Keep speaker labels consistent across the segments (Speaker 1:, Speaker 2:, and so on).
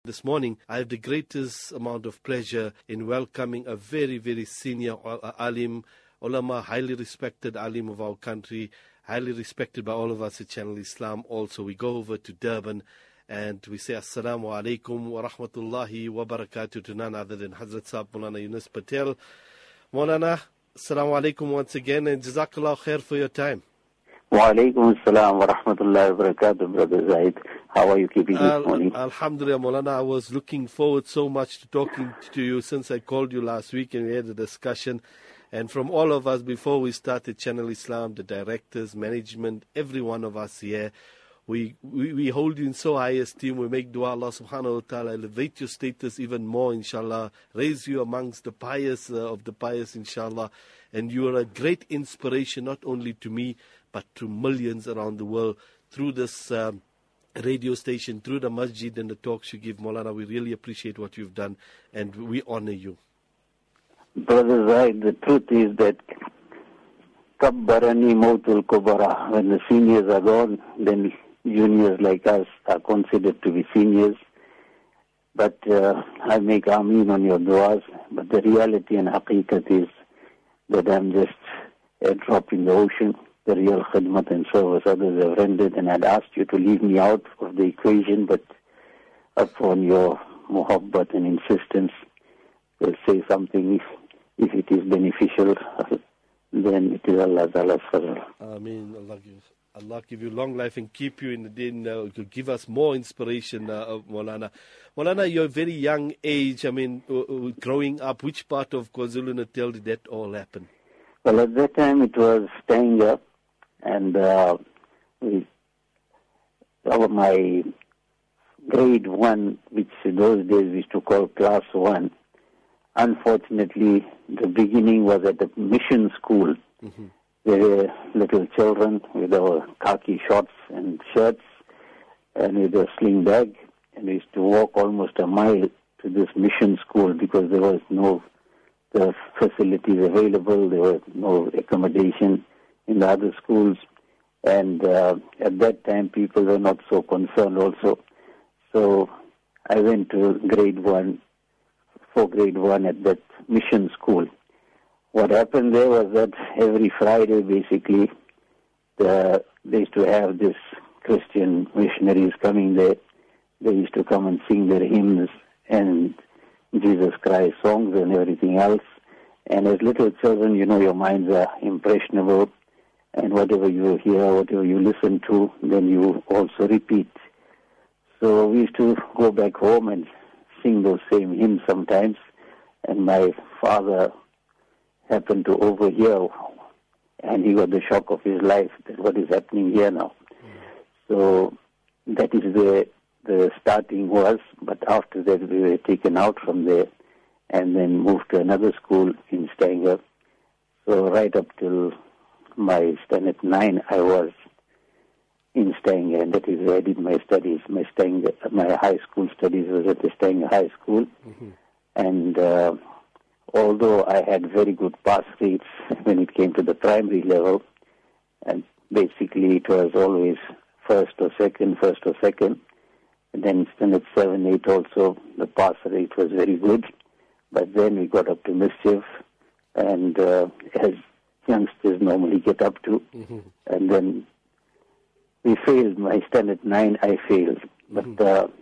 Speaker 1: This morning, I have the greatest amount of pleasure in welcoming a very, very senior alim, ulama, highly respected alim of our country, highly respected by all of us at Channel Islam. Also, we go over to Durban and we say Assalamu alaikum wa rahmatullahi wa barakatuh to none other than Hazrat Sahib Maulana Yunus Patel. Maulana, Assalamu alaikum once again and Jazakallah khair for your time.
Speaker 2: Wa alaikum assalam wa rahmatullahi wa barakatuh, Brother Zaid. How are you keeping this morning?
Speaker 1: Alhamdulillah, Maulana. I was looking forward so much to talking to you since I called you last week and we had a discussion. And from all of us, before we started Channel Islam, the directors, management, every one of us here, we hold you in so high esteem. We make dua, Allah subhanahu wa ta'ala, elevate your status even more, inshallah. Raise you amongst the pious of the pious, inshallah. And you are a great inspiration, not only to me, but to millions around the world through this radio station, through the masjid and the talks you give. Maulana, we really appreciate what you've done and we honor you.
Speaker 2: Brother Zaid, the truth is that kabbarani mautul kubara. When the seniors are gone, then juniors like us are considered to be seniors. But I make ameen on your du'as. But the reality and haqiqat is that I'm just a drop in the ocean. The real khidmat and service others have rendered, and I'd asked you to leave me out of the equation, but upon your muhabbat and insistence, we'll say something. If it is beneficial, then it is Allah's fazl.
Speaker 1: Ameen. Allah give you long life and keep you in the din. Give us more inspiration, Maulana. Maulana, you're a very young age. I mean, growing up, which part of KwaZulu-Natal did that all happen?
Speaker 2: Well, at that time it was Stanger, and my grade 1, which in those days we used to call class 1, unfortunately the beginning was at the mission school. Mm-hmm. There were little children with our khaki shorts and shirts and with a sling bag, and we used to walk almost a mile to this mission school because there was no the facilities available, there was no accommodation in the other schools, and at that time people were not so concerned also. So I went to grade 1 at that mission school. What happened there was that every Friday basically they used to have this Christian missionaries coming there. They used to come and sing their hymns and Jesus Christ songs and everything else. And as little children, you know, your minds are impressionable, and whatever you hear, whatever you listen to, then you also repeat. So we used to go back home and sing those same hymns sometimes, and my father happened to overhear, and he got the shock of his life that what is happening here now. So that is where the starting was, but after that we were taken out from there and then moved to another school in Stanger. So right up till my standard 9, I was in Stanger, and that is where I did my studies. My high school studies was at the Stanger High School. Mm-hmm. And although I had very good pass rates when it came to the primary level, and basically it was always first or second, and then standard 7, 8 also, the pass rate was very good. But then we got up to mischief, and as youngsters normally get up to, mm-hmm. and then we failed. My standard 9, I failed. Mm-hmm. But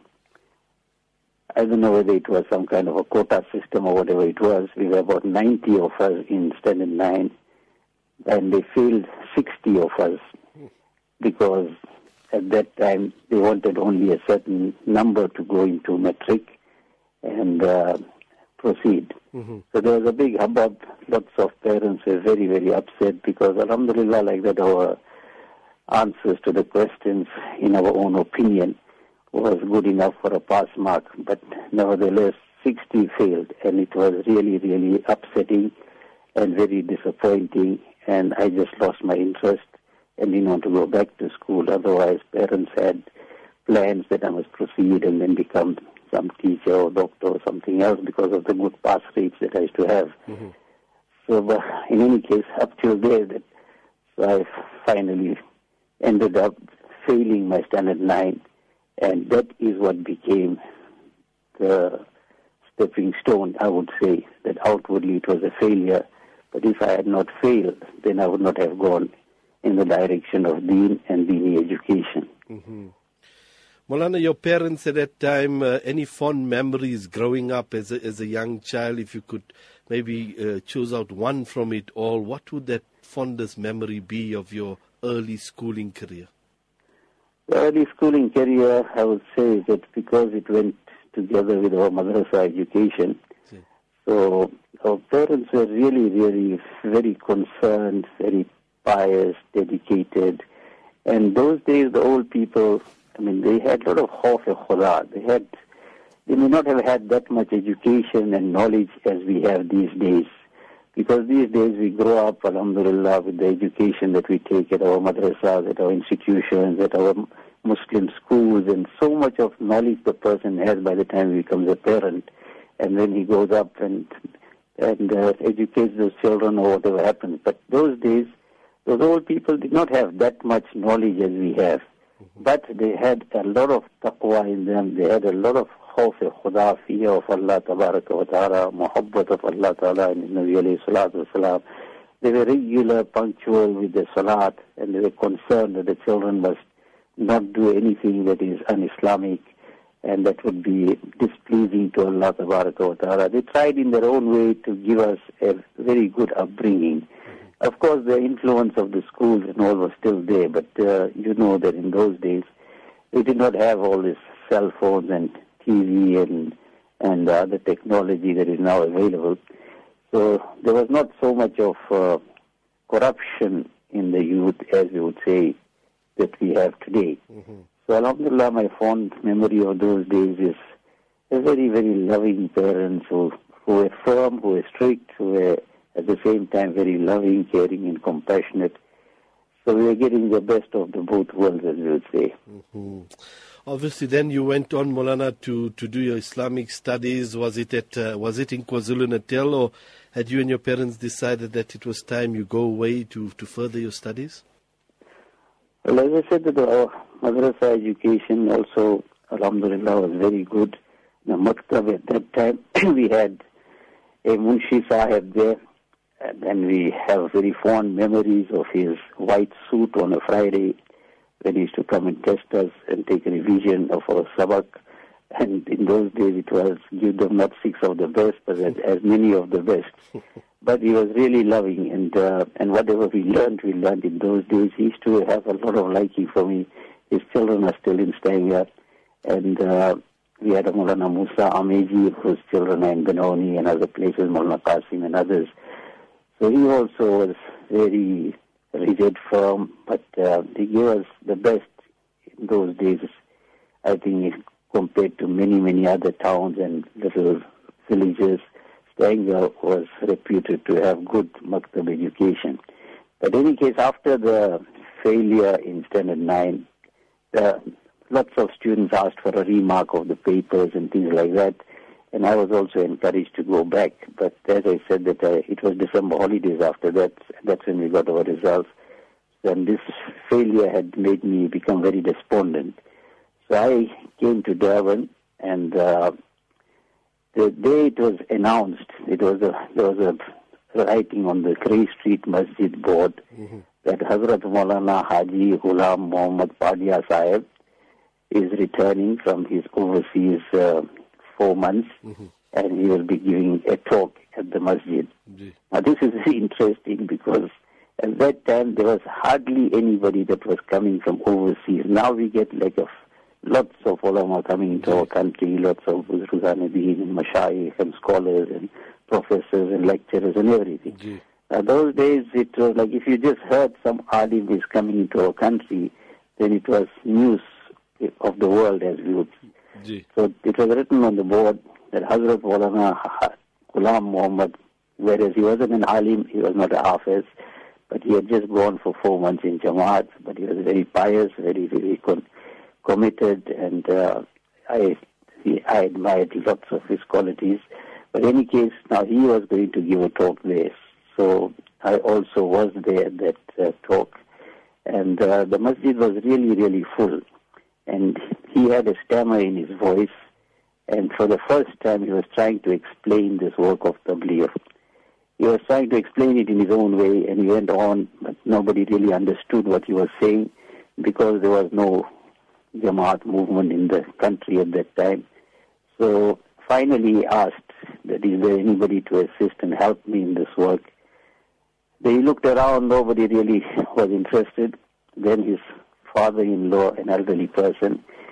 Speaker 2: I don't know whether it was some kind of a quota system or whatever it was. We were about 90 of us in standard 9, and they failed 60 of us because at that time they wanted only a certain number to go into matric and proceed. Mm-hmm. So there was a big hubbub. Lots of parents were very, very upset because, alhamdulillah, like that, our answers to the questions, in our own opinion, was good enough for a pass mark. But nevertheless, 60 failed, and it was really, really upsetting and very disappointing, and I just lost my interest and didn't want to go back to school. Otherwise, parents had plans that I must proceed and then become some teacher or doctor or something else because of the good pass rates that I used to have. Mm-hmm. So, but in any case, up till there, so I finally ended up failing my standard 9, and that is what became stepping stone, I would say, that outwardly it was a failure. But if I had not failed, then I would not have gone in the direction of Deen and Deeni education.
Speaker 1: Mm-hmm. Maulana, your parents at that time, any fond memories growing up as a young child? If you could maybe choose out one from it all, what would that fondest memory be of your early schooling career?
Speaker 2: The early schooling career, I would say, that because it went together with our madrasa education, so our parents were really, really very concerned, very pious, dedicated. And those days, the old people, I mean, they had a lot of khawf e khuda. They may not have had that much education and knowledge as we have these days. Because these days we grow up, alhamdulillah, with the education that we take at our madrasas, at our institutions, at our Muslim schools, and so much of knowledge the person has by the time he becomes a parent. And then he goes up and educates those children or whatever happens. But those days, those old people did not have that much knowledge as we have. But they had a lot of taqwa in them. They had a lot of khawf e khuda, fear of Allah tabaraka wa ta'ala, muhabbat of Allah ta'ala and Nabi alayhi salatu wasalam. They were regular, punctual with the salat, and they were concerned that the children must not do anything that is un-Islamic and that would be displeasing to Allah tabaraka wa ta'ala. They tried in their own way to give us a very good upbringing. Of course, the influence of the schools and all was still there, but you know that in those days, we did not have all these cell phones and TV and other technology that is now available. So there was not so much of corruption in the youth as we would say that we have today. Mm-hmm. So alhamdulillah, my fond memory of those days is a very, very loving parents who were firm, who were strict, who were at the same time very loving, caring and compassionate. So we are getting the best of the both worlds, as we would say.
Speaker 1: Mm-hmm. Obviously, then you went on, Maulana, to do your Islamic studies. Was it in KwaZulu-Natal, or had you and your parents decided that it was time you go away to further your studies?
Speaker 2: Well, as I said, that our madrasa education also, alhamdulillah, was very good. The maktab at that time, we had a Munshi Sahib there, and then we have very fond memories of his white suit on a Friday when he used to come and test us and take a revision of our sabak. And in those days it was give them not 6 of the best, but as many of the best. But he was really loving, and whatever we learned in those days. He used to have a lot of liking for me. His children are still in Stavanger, and we had a Maulana Musa Ameji, whose children are in Benoni and other places, Maulana Qasim and others. So he also was very rigid, firm, but he gave us the best in those days, I think, compared to many, many other towns and little villages. Stavanger was reputed to have good maktab education. But in any case, after the failure in Standard 9, lots of students asked for a remark of the papers and things like that, and I was also encouraged to go back. But as I said, that it was December holidays after that. That's when we got our results. And this failure had made me become very despondent. So I came to Durban, and the day it was announced, there was a writing on the Grey Street Masjid board that Hazrat Maulana Haji Ghulam Muhammad Padia Sahib is returning from his overseas 4 months, and he will be giving a talk at the masjid. Now this is very interesting because at that time there was hardly anybody that was coming from overseas. Now we get lots of ulama coming into our country, lots of Ruzanadeen and Mashayikh and scholars and professors and lecturers and everything. Those days it was like if you just heard some alim is coming into our country, then it was news of the world, as we would. So it was written on the board that Hazrat Maulana Ghulam Muhammad, whereas he wasn't an alim, he was not a hafiz, but he had just gone for 4 months in Jamaat, but he was very pious, very, very committed, and I admired lots of his qualities. But in any case, now he was going to give a talk there. So I also was there at that talk. And the masjid was really, really full. And he had a stammer in his voice. And for the first time, he was trying to explain this work of Tabligh. He was trying to explain it in his own way, and he went on, but nobody really understood what he was saying because there was no Jamaat movement in the country at that time. So finally he asked that is there anybody to assist and help me in this work. Then he looked around, nobody really was interested. Then his father-in-law, an elderly person,